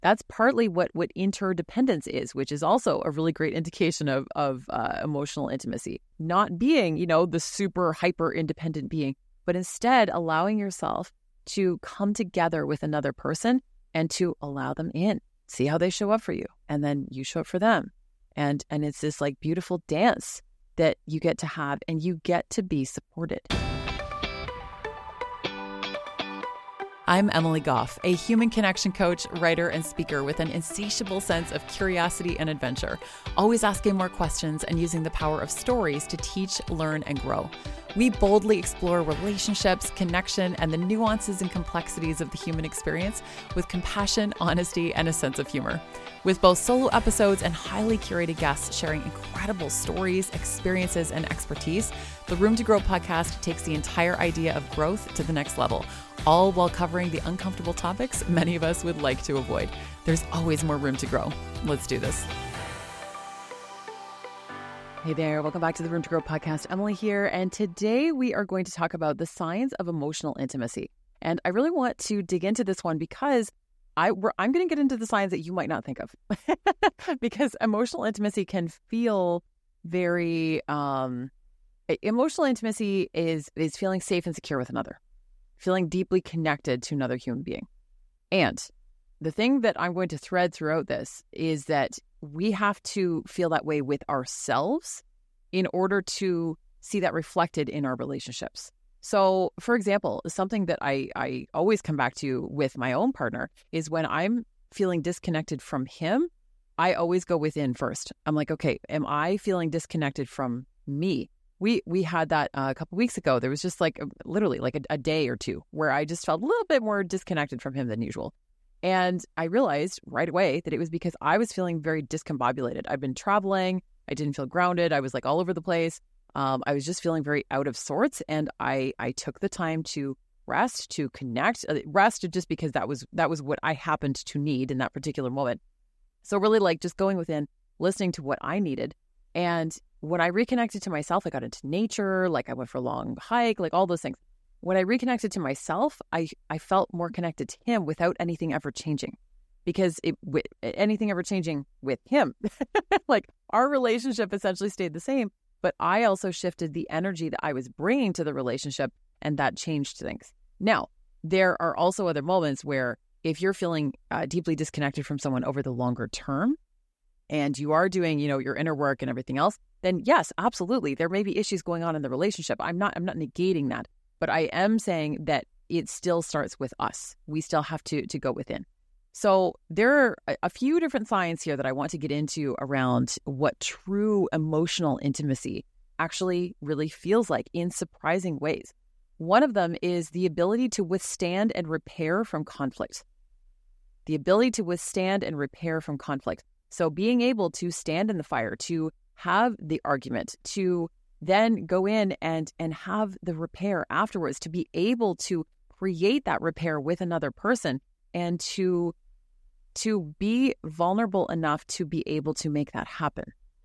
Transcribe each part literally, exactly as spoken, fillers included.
That's partly what, what interdependence is, which is also a really great indication of, of uh, emotional intimacy. Not being, you know, the super hyper independent being, but instead allowing yourself to come together with another person and to allow them in, see how they show up for you. And then you show up for them. And, and it's this like beautiful dance that you get to have, and you get to be supported. I'm Emily Goff, a human connection coach, writer, and speaker with an insatiable sense of curiosity and adventure, always asking more questions and using the power of stories to teach, learn, and grow. We boldly explore relationships, connection, and the nuances and complexities of the human experience with compassion, honesty, and a sense of humor. With both solo episodes and highly curated guests sharing incredible stories, experiences, and expertise, the Room to Grow podcast takes the entire idea of growth to the next level, all while covering the uncomfortable topics many of us would like to avoid. There's always more room to grow. Let's do this. Hey there, welcome back to the Room to Grow podcast. Emily here, and today we are going to talk about the signs of emotional intimacy. And I really want to dig into this one because I, we're, I'm going to get into the signs that you might not think of. Because emotional intimacy can feel very... Um, emotional intimacy is is feeling safe and secure with another, feeling deeply connected to another human being. And the thing that I'm going to thread throughout this is that we have to feel that way with ourselves in order to see that reflected in our relationships. So, for example, something that I, I always come back to with my own partner is when I'm feeling disconnected from him, I always go within first. I'm like, okay, am I feeling disconnected from me? We we had that uh, a couple weeks ago. There was just like a, literally like a, a day or two where I just felt a little bit more disconnected from him than usual. And I realized right away that it was because I was feeling very discombobulated. I've been traveling. I didn't feel grounded. I was like all over the place. Um, I was just feeling very out of sorts. And I I took the time to rest, to connect, uh, rest just because that was that was what I happened to need in that particular moment. So really like just going within, listening to what I needed. And when I reconnected to myself, I got into nature, like I went for a long hike, like all those things. When I reconnected to myself, I, I felt more connected to him without anything ever changing, because it with, anything ever changing with him, like our relationship essentially stayed the same, but I also shifted the energy that I was bringing to the relationship, and that changed things. Now, there are also other moments where if you're feeling uh, deeply disconnected from someone over the longer term, and you are doing, you know, your inner work and everything else, then yes, absolutely, there may be issues going on in the relationship. I'm not, I'm not negating that, but I am saying that it still starts with us. We still have to to go within. So there are a, a few different signs here that I want to get into around what true emotional intimacy actually really feels like in surprising ways. One of them is the ability to withstand and repair from conflict. The ability to withstand and repair from conflict. So being able to stand in the fire, to have the argument, to then go in and, and have the repair afterwards, to be able to create that repair with another person, and to, to be vulnerable enough to be able to make that happen.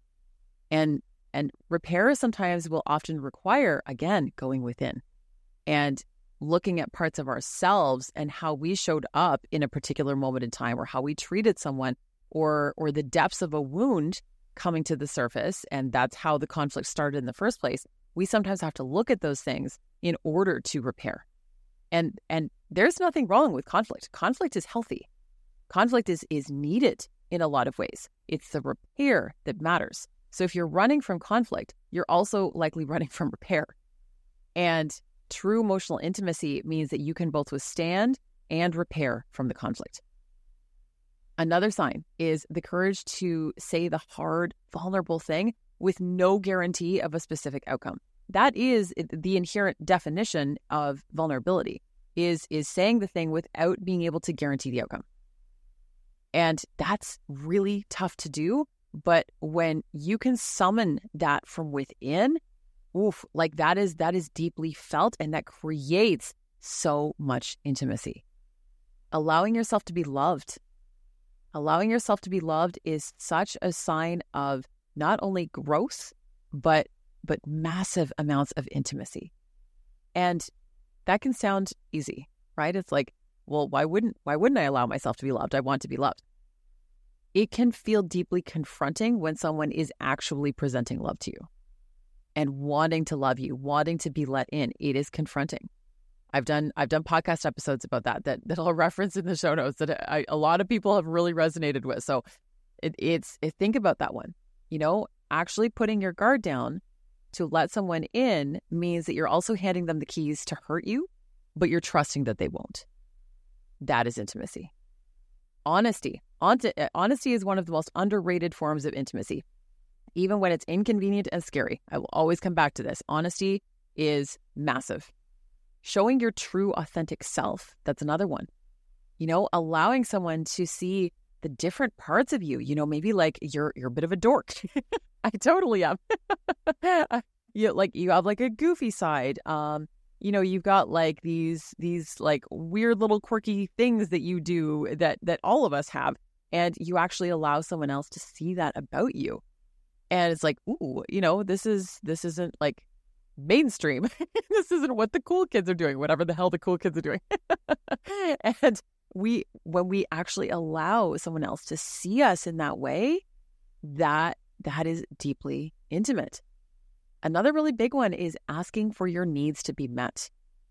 And, and repair sometimes will often require, again, going within and looking at parts of ourselves and how we showed up in a particular moment in time, or how we treated someone, or or the depths of a wound coming to the surface, and that's how the conflict started in the first place. We sometimes have to look at those things in order to repair. And and there's nothing wrong with conflict. Conflict is healthy. Conflict is is needed in a lot of ways. It's the repair that matters. So if you're running from conflict, you're also likely running from repair. And true emotional intimacy means that you can both withstand and repair from the conflict. Another sign is the courage to say the hard, vulnerable thing with no guarantee of a specific outcome. That is the inherent definition of vulnerability, is, is saying the thing without being able to guarantee the outcome. And that's really tough to do. But when you can summon that from within, oof, like that is that is deeply felt, and that creates so much intimacy. Allowing yourself to be loved. Allowing yourself to be loved is such a sign of not only growth, but but massive amounts of intimacy. And that can sound easy, right? It's like, well, why wouldn't why wouldn't I allow myself to be loved? I want to be loved. It can feel deeply confronting when someone is actually presenting love to you and wanting to love you, wanting to be let in. It is confronting. I've done I've done podcast episodes about that that that I'll reference in the show notes that I, a lot of people have really resonated with. So it, it's it, think about that one. You know, actually putting your guard down to let someone in means that you're also handing them the keys to hurt you, but you're trusting that they won't. That is intimacy. Honesty. Honesty is one of the most underrated forms of intimacy. Even when it's inconvenient and scary, I will always come back to this. Honesty is massive. Showing your true, authentic self, that's another one. You know, allowing someone to see the different parts of you. You know, maybe like you're you're a bit of a dork. I totally am. you like you have like a goofy side. Um, you know, you've got like these these like weird little quirky things that you do that that all of us have, and you actually allow someone else to see that about you. And it's like, ooh, you know, this is this isn't like mainstream. This isn't what the cool kids are doing, whatever the hell the cool kids are doing. And we, when we actually allow someone else to see us in that way, that that is deeply intimate. Another really big one is asking for your needs to be met.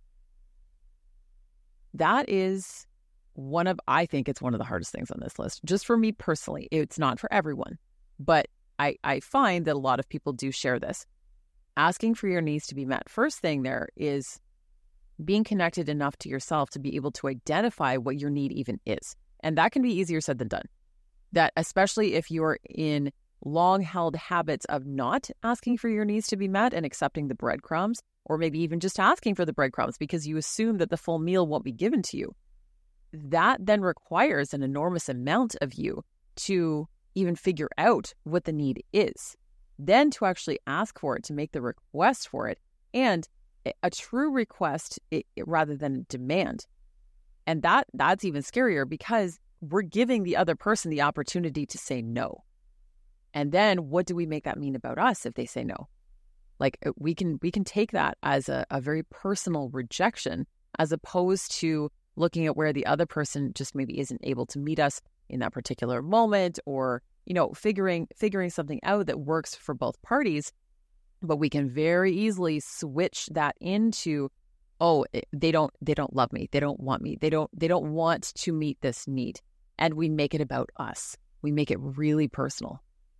That is one of, I think it's one of the hardest things on this list. Just for me personally, it's not for everyone, but I, I find that a lot of people do share this. Asking for your needs to be met. First thing there is being connected enough to yourself to be able to identify what your need even is. And that can be easier said than done. That especially if you're in long-held habits of not asking for your needs to be met and accepting the breadcrumbs, or maybe even just asking for the breadcrumbs because you assume that the full meal won't be given to you. That then requires an enormous amount of you to even figure out what the need is. Then to actually ask for it, to make the request for it, and a true request it, it, rather than demand. And that that's even scarier because we're giving the other person the opportunity to say no. And then what do we make that mean about us if they say no? Like we can we can take that as a, a very personal rejection as opposed to looking at where the other person just maybe isn't able to meet us in that particular moment, or you know, figuring figuring something out that works for both parties. But we can very easily switch that into, oh, they don't they don't love me, they don't want me, they don't they don't want to meet this need, and we make it about us. We make it really personal.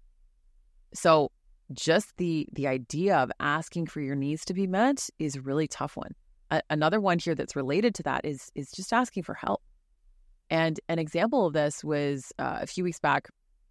So just the the idea of asking for your needs to be met is a really tough one. A- another one here that's related to that is is just asking for help. And an example of this was uh, a few weeks back.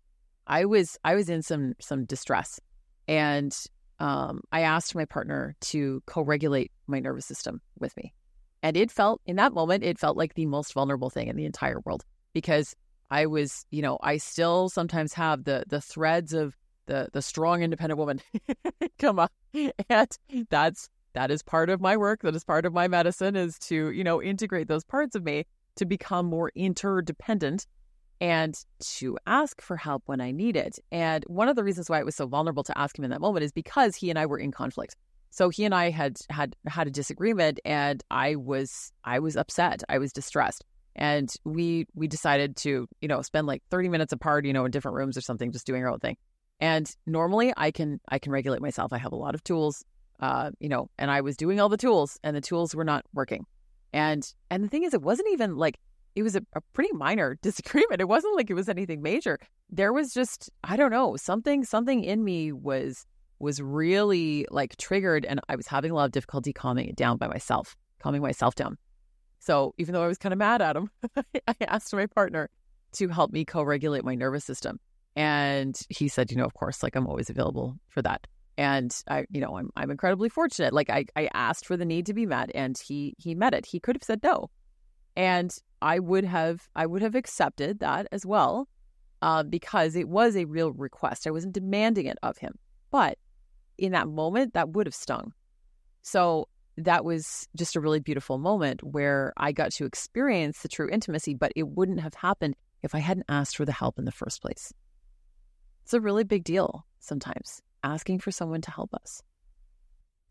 I was I was in some some distress, and um, I asked my partner to co-regulate my nervous system with me. And it felt, in that moment, it felt like the most vulnerable thing in the entire world, because I was, you know, I still sometimes have the the threads of the the strong, independent woman come up, and that's that is part of my work. That is part of my medicine, is to, you know, integrate those parts of me to become more interdependent and to ask for help when I need it. And one of the reasons why it was so vulnerable to ask him in that moment is because he and I were in conflict. So he and I had had had a disagreement, and I was I was upset. I was distressed. And we we decided to, you know, spend like thirty minutes apart, you know, in different rooms or something, just doing our own thing. And normally I can I can regulate myself. I have a lot of tools, uh, you know, and I was doing all the tools, and the tools were not working. And and the thing is, it wasn't even like, it was a, a pretty minor disagreement. It wasn't like it was anything major. There was just, I don't know, something something in me was was really like triggered, and I was having a lot of difficulty calming it down by myself, calming myself down. So even though I was kind of mad at him, I asked my partner to help me co-regulate my nervous system. And he said, you know, of course, like I'm always available for that. And I, you know, I'm I'm incredibly fortunate. Like I, I asked for the need to be met, and he he met it. He could have said no. And I would have I would have accepted that as well, uh, because it was a real request. I wasn't demanding it of him. But in that moment, that would have stung. So that was just a really beautiful moment where I got to experience the true intimacy, but it wouldn't have happened if I hadn't asked for the help in the first place. It's a really big deal sometimes, asking for someone to help us.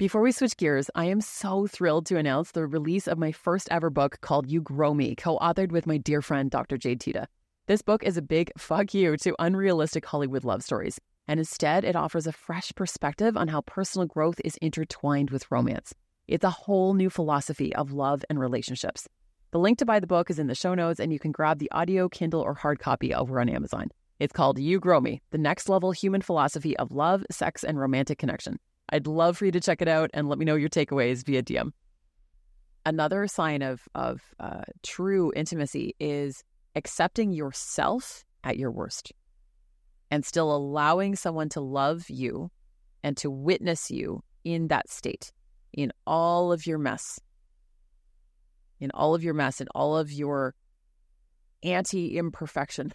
Before we switch gears, I am so thrilled to announce the release of my first ever book called You Grow Me, co-authored with my dear friend, Doctor Jade Teta. This book is a big fuck you to unrealistic Hollywood love stories, and instead it offers a fresh perspective on how personal growth is intertwined with romance. It's a whole new philosophy of love and relationships. The link to buy the book is in the show notes, and you can grab the audio, Kindle, or hard copy over on Amazon. It's called You Grow Me, the next level human philosophy of love, sex, and romantic connection. I'd love for you to check it out and let me know your takeaways via D M. Another sign of, of uh, true intimacy is accepting yourself at your worst and still allowing someone to love you and to witness you in that state, in all of your mess, in all of your mess and all of your anti-imperfection.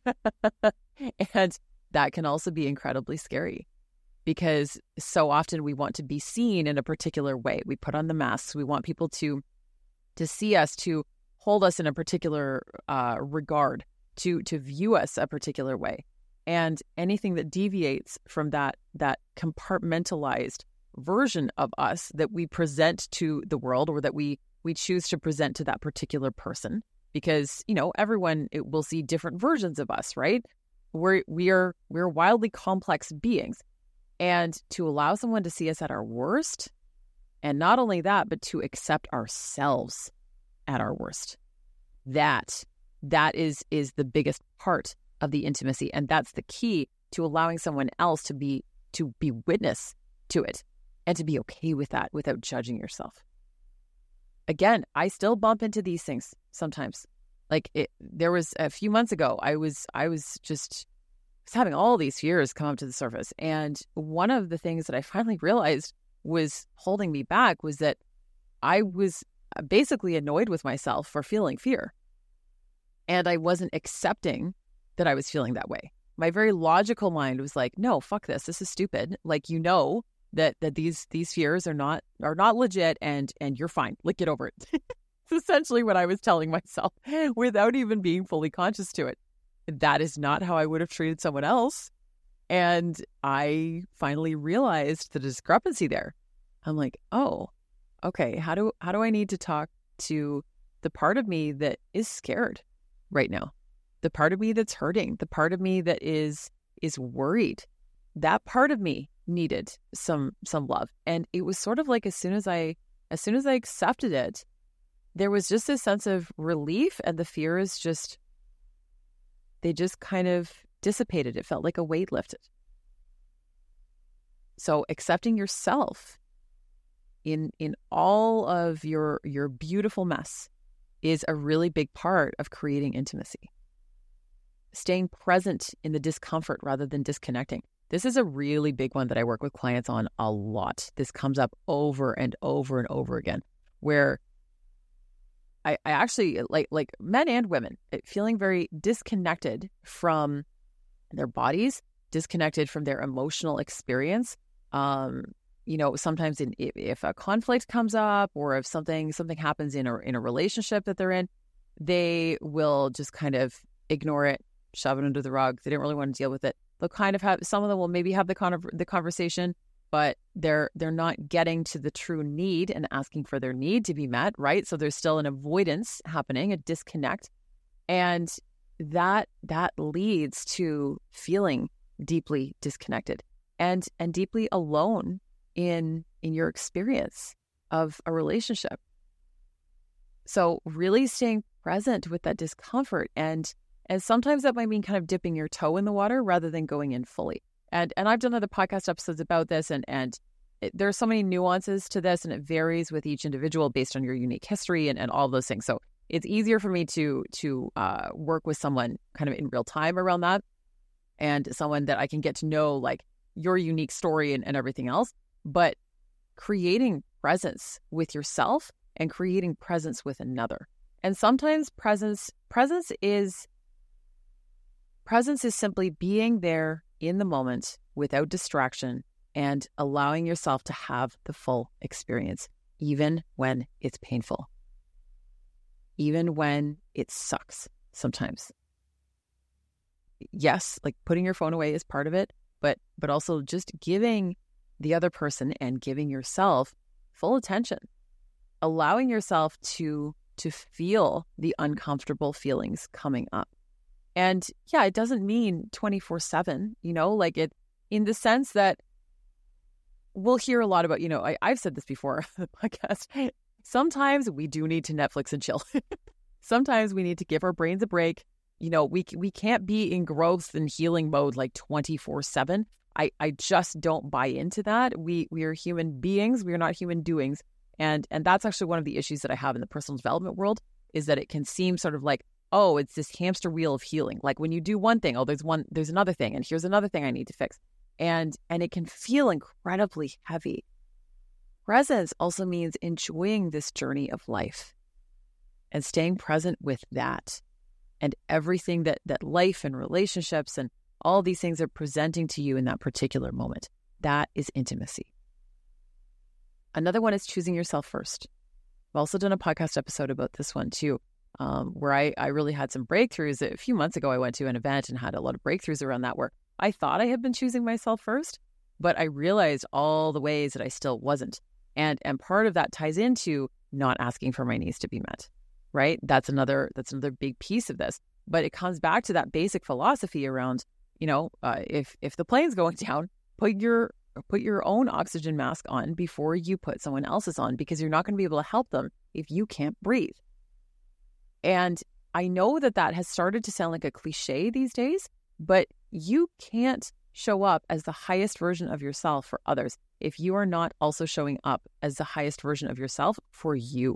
And that can also be incredibly scary because so often we want to be seen in a particular way. We put on the masks. We want people to, to see us, to hold us in a particular uh, regard, to, to view us a particular way. And anything that deviates from that, that compartmentalized version of us that we present to the world, or that we, we choose to present to that particular person, because, you know, everyone it will see different versions of us, right? We're, we are, we're wildly complex beings. And to allow someone to see us at our worst, and not only that, but to accept ourselves at our worst, that, that is, is the biggest part of the intimacy. And that's the key to allowing someone else to be, to be witness to it and to be okay with that without judging yourself. Again, I still bump into these things sometimes. Like it, there was a few months ago, I was, I was just was having all these fears come up to the surface. And one of the things that I finally realized was holding me back was that I was basically annoyed with myself for feeling fear. And I wasn't accepting that I was feeling that way. My very logical mind was like, no, fuck this. This is stupid. Like, you know, that that these these fears are not are not legit, and and you're fine. Like, get over it. It's essentially what I was telling myself without even being fully conscious to it. That is not how I would have treated someone else. And I finally realized the discrepancy there. I'm like, oh, okay, how do how do I need to talk to the part of me that is scared right now? The part of me that's hurting, the part of me that is is worried. That part of me needed some some love. And it was sort of like as soon as I as soon as I accepted it, there was just this sense of relief, and the fears just they just kind of dissipated. It felt like a weight lifted. So accepting yourself in in all of your your beautiful mess is a really big part of creating intimacy. Staying present in the discomfort rather than disconnecting. This is a really big one that I work with clients on a lot. This comes up over and over and over again, where I, I actually, like like men and women, feeling very disconnected from their bodies, disconnected from their emotional experience. Um, you know, sometimes in, if, if a conflict comes up, or if something something happens in a in a relationship that they're in, they will just kind of ignore it, shove it under the rug. They don't really want to deal with it. They'll kind of have, some of them will maybe have the con- the conversation, but they're they're not getting to the true need and asking for their need to be met, right? So there's still an avoidance happening, a disconnect, and that that leads to feeling deeply disconnected and and deeply alone in in your experience of a relationship. So really staying present with that discomfort, and and sometimes that might mean kind of dipping your toe in the water rather than going in fully. And and I've done other podcast episodes about this, and and it, there are so many nuances to this, and it varies with each individual based on your unique history and, and all those things. So it's easier for me to to uh, work with someone kind of in real time around that, and someone that I can get to know, like, your unique story and, and everything else. But creating presence with yourself and creating presence with another. And sometimes presence presence is presence is simply being there in the moment without distraction and allowing yourself to have the full experience, even when it's painful, even when it sucks sometimes. Yes, like putting your phone away is part of it, but but also just giving the other person and giving yourself full attention, allowing yourself to to feel the uncomfortable feelings coming up. And yeah, it doesn't mean twenty-four seven, you know, like it in the sense that we'll hear a lot about, you know, I, I've said this before on the podcast. Sometimes we do need to Netflix and chill. Sometimes we need to give our brains a break. You know, we we can't be in growth and healing mode like twenty-four seven. I, I just don't buy into that. We we are human beings. We are not human doings. And and that's actually one of the issues that I have in the personal development world, is that it can seem sort of like, oh, it's this hamster wheel of healing. Like when you do one thing, oh, there's one, there's another thing, and here's another thing I need to fix. And and it can feel incredibly heavy. Presence also means enjoying this journey of life and staying present with that and everything that that life and relationships and all these things are presenting to you in that particular moment. That is intimacy. Another one is choosing yourself first. I've also done a podcast episode about this one too, um, where I, I really had some breakthroughs. A few months ago, I went to an event and had a lot of breakthroughs around that, where I thought I had been choosing myself first, but I realized all the ways that I still wasn't. And and part of that ties into not asking for my needs to be met, right? That's another that's another big piece of this. But it comes back to that basic philosophy around, you know, uh, if if the plane's going down, put your put your own oxygen mask on before you put someone else's on, because you're not going to be able to help them if you can't breathe. And I know that that has started to sound like a cliche these days, but you can't show up as the highest version of yourself for others if you are not also showing up as the highest version of yourself for you.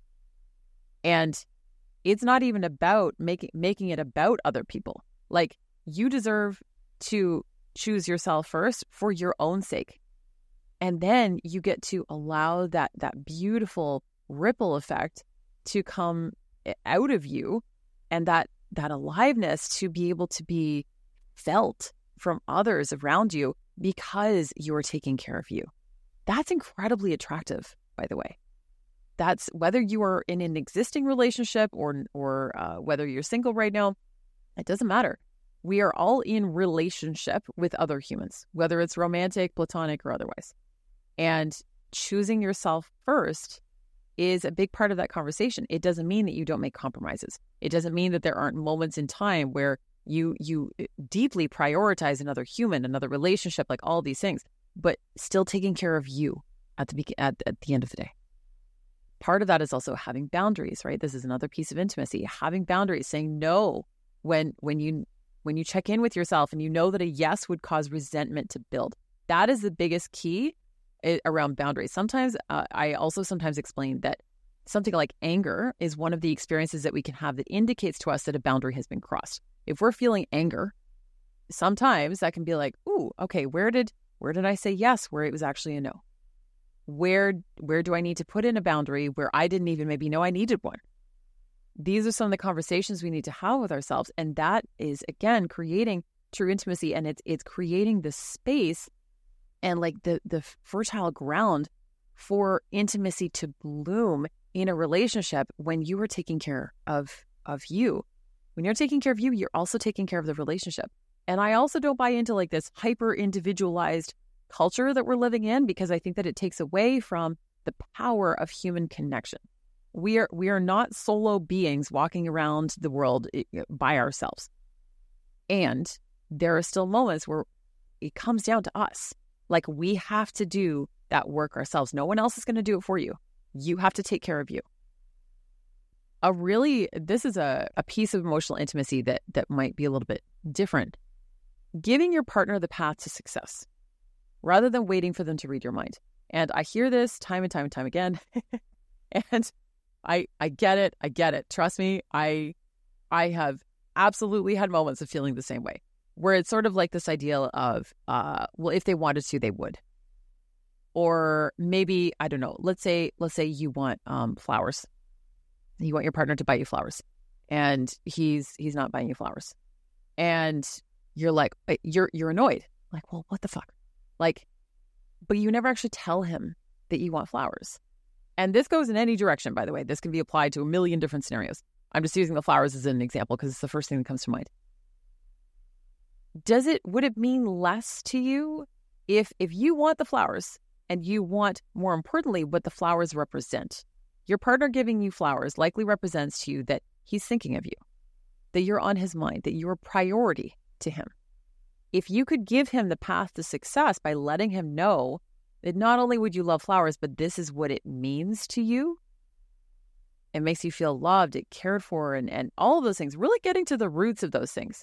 And it's not even about making making it about other people. Like, you deserve to choose yourself first for your own sake. And then you get to allow that that beautiful ripple effect to come out of you, and that that aliveness to be able to be felt from others around you because you're taking care of you. That's incredibly attractive, by the way. That's whether you are in an existing relationship or or uh, whether you're single right now, it doesn't matter. We are all in relationship with other humans, whether it's romantic, platonic, or otherwise. And choosing yourself first is a big part of that conversation. It doesn't mean that you don't make compromises. It doesn't mean that there aren't moments in time where you you deeply prioritize another human, another relationship, like all these things, but still taking care of you at the be- at, at the end of the day. Part of that is also having boundaries, right? This is another piece of intimacy. Having boundaries, saying no when when you when you check in with yourself and you know that a yes would cause resentment to build. That is the biggest key around boundaries. Sometimes uh, I also sometimes explain that something like anger is one of the experiences that we can have that indicates to us that a boundary has been crossed. If we're feeling anger, sometimes that can be like, ooh, okay, where did where did I say yes where it was actually a no? Where where do I need to put in a boundary where I didn't even maybe know I needed one? These are some of the conversations we need to have with ourselves. And that is, again, creating true intimacy. And it's it's creating the space and like the the fertile ground for intimacy to bloom in a relationship when you are taking care of of you. When you're taking care of you, you're also taking care of the relationship. And I also don't buy into like this hyper individualized culture that we're living in, because I think that it takes away from the power of human connection. We are we are not solo beings walking around the world by ourselves. And there are still moments where it comes down to us. Like, we have to do that work ourselves. No one else is going to do it for you. You have to take care of you. A really, this is a, a piece of emotional intimacy that that might be a little bit different. Giving your partner the path to success rather than waiting for them to read your mind. And I hear this time and time and time again. And I I get it. I get it. Trust me, I I have absolutely had moments of feeling the same way, where it's sort of like this idea of, uh, well, if they wanted to, they would. Or maybe, I don't know, let's say let's say you want um, flowers. You want your partner to buy you flowers, and he's he's not buying you flowers. And you're like, you're you're annoyed. Like, well, what the fuck? Like, but you never actually tell him that you want flowers. And this goes in any direction, by the way. This can be applied to a million different scenarios. I'm just using the flowers as an example because it's the first thing that comes to mind. Does it, would it mean less to you if if you want the flowers and you want, more importantly, what the flowers represent, your partner giving you flowers likely represents to you that he's thinking of you, that you're on his mind, that you're a priority to him. If you could give him the path to success by letting him know that not only would you love flowers, but this is what it means to you, it makes you feel loved, it cared for, and, and all of those things, really getting to the roots of those things.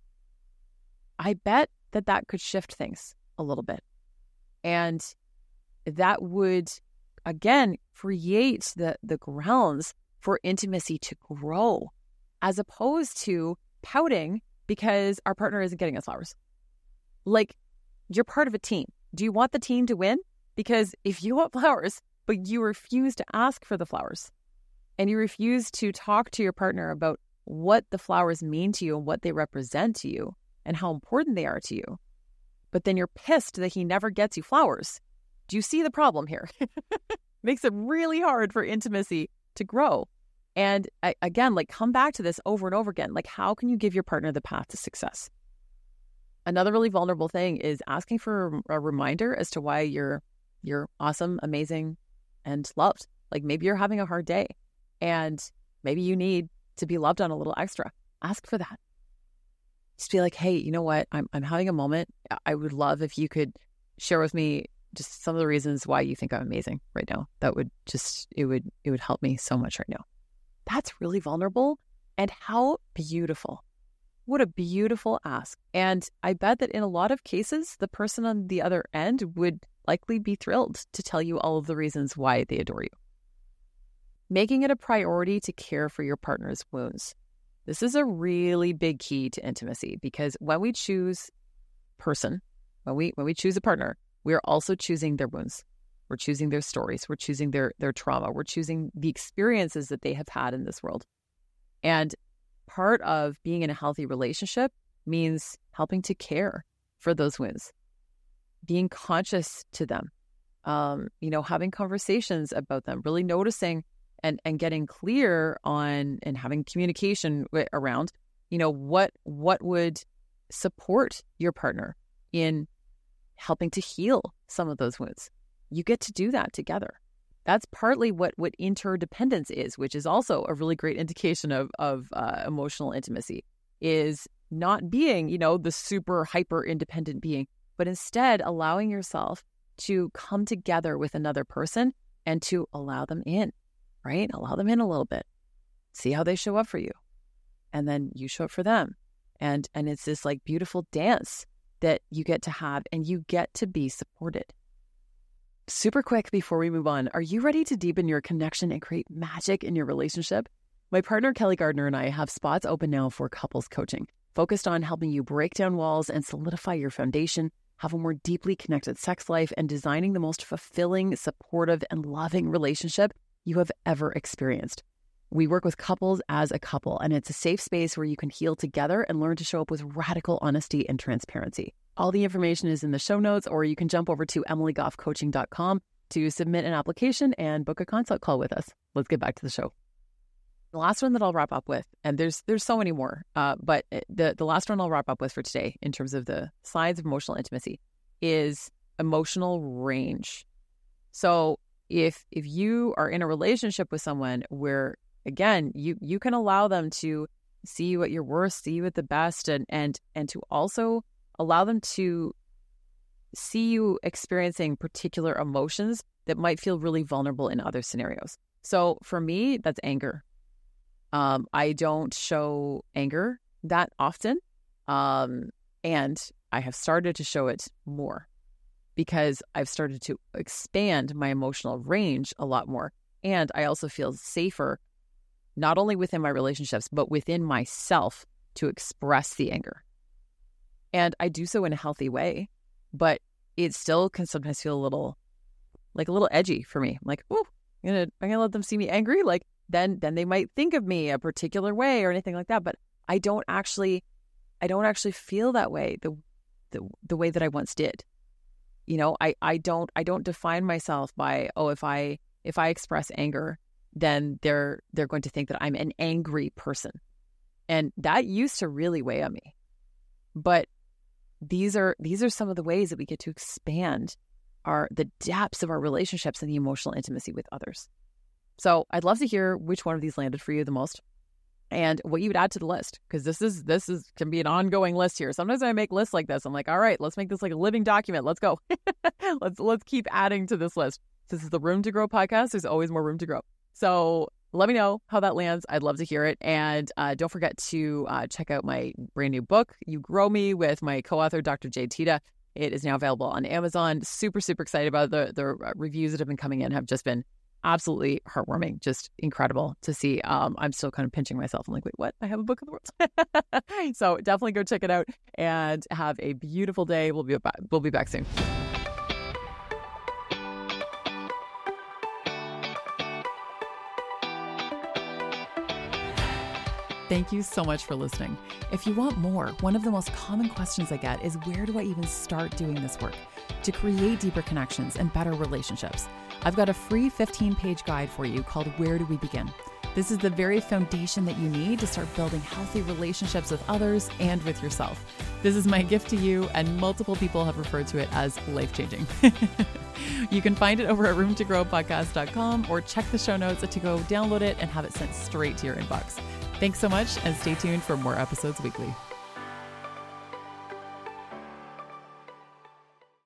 I bet that that could shift things a little bit. And that would, again, create the, the grounds for intimacy to grow, as opposed to pouting because our partner isn't getting us flowers. Like, you're part of a team. Do you want the team to win? Because if you want flowers, but you refuse to ask for the flowers, and you refuse to talk to your partner about what the flowers mean to you and what they represent to you and how important they are to you, but then you're pissed that he never gets you flowers, do you see the problem here? Makes it really hard for intimacy to grow. And I, again, like, come back to this over and over again. Like, how can you give your partner the path to success? Another really vulnerable thing is asking for a reminder as to why you're you're awesome, amazing, and loved. Like, maybe you're having a hard day and maybe you need to be loved on a little extra. Ask for that. Just be like, hey, you know what? I'm I'm having a moment. I would love if you could share with me just some of the reasons why you think I'm amazing right now. That would just, it would, it would help me so much right now. That's really vulnerable. And how beautiful. What a beautiful ask. And I bet that in a lot of cases, the person on the other end would likely be thrilled to tell you all of the reasons why they adore you. Making it a priority to care for your partner's wounds. This is a really big key to intimacy, because when we choose person, when we when we choose a partner, we are also choosing their wounds. We're choosing their stories. We're choosing their their trauma. We're choosing the experiences that they have had in this world. And part of being in a healthy relationship means helping to care for those wounds, being conscious to them, um, you know, having conversations about them, really noticing and, and getting clear on and having communication w- around, you know, what what would support your partner in helping to heal some of those wounds. You get to do that together. That's partly what, what interdependence is, which is also a really great indication of, of uh, emotional intimacy, is not being, you know, the super hyper independent being, but instead allowing yourself to come together with another person and to allow them in, right? Allow them in a little bit. See how they show up for you. And then you show up for them. And, and it's this like beautiful dance that you get to have, and you get to be supported. Super quick before we move on, are you ready to deepen your connection and create magic in your relationship? My partner Kelly Gardner and I have spots open now for couples coaching, focused on helping you break down walls and solidify your foundation, have a more deeply connected sex life, and designing the most fulfilling, supportive, and loving relationship you have ever experienced. We work with couples as a couple, and it's a safe space where you can heal together and learn to show up with radical honesty and transparency. All the information is in the show notes, or you can jump over to emily goff coaching dot com to submit an application and book a consult call with us. Let's get back to the show. The last one that I'll wrap up with, and there's there's so many more, uh, but the, the last one I'll wrap up with for today in terms of the signs of emotional intimacy is emotional range. So if if you are in a relationship with someone where, again, you you can allow them to see you at your worst, see you at the best, and and and to also allow them to see you experiencing particular emotions that might feel really vulnerable in other scenarios. So for me, that's anger. Um, I don't show anger that often, um, and I have started to show it more because I've started to expand my emotional range a lot more. And I also feel safer, not only within my relationships, but within myself to express the anger. And I do so in a healthy way, but it still can sometimes feel a little, like a little edgy for me. I'm like, oh, I'm gonna, I'm gonna let them see me angry. Like then, then they might think of me a particular way or anything like that. But I don't actually, I don't actually feel that way the, the, the way that I once did. You know, I, I don't, I don't define myself by, oh, if I, if I express anger, then they're, they're going to think that I'm an angry person. And that used to really weigh on me. But these are these are some of the ways that we get to expand our the depths of our relationships and the emotional intimacy with others. So I'd love to hear which one of these landed for you the most and what you would add to the list, because this is this is can be an ongoing list here. Sometimes when I make lists like this, I'm like, all right, let's make this like a living document. Let's go. let's let's keep adding to this list. This is the Room to Grow podcast. There's always more room to grow. So let me know how that lands. I'd love to hear it. And uh, don't forget to uh, check out my brand new book, You Grow Me, with my co-author, Doctor Jade Teta. It is now available on Amazon. Super, super excited about it. The, the reviews that have been coming in have just been absolutely heartwarming, just incredible to see. Um, I'm still kind of pinching myself. I'm like, wait, what? I have a book in the world. So definitely go check it out and have a beautiful day. We'll be back. We'll be back soon. Thank you so much for listening. If you want more, one of the most common questions I get is, where do I even start doing this work to create deeper connections and better relationships? I've got a free fifteen-page guide for you called Where Do We Begin? This is the very foundation that you need to start building healthy relationships with others and with yourself. This is my gift to you, and multiple people have referred to it as life-changing. You can find it over at room to grow podcast dot com or check the show notes to go download it and have it sent straight to your inbox. Thanks so much, and stay tuned for more episodes weekly.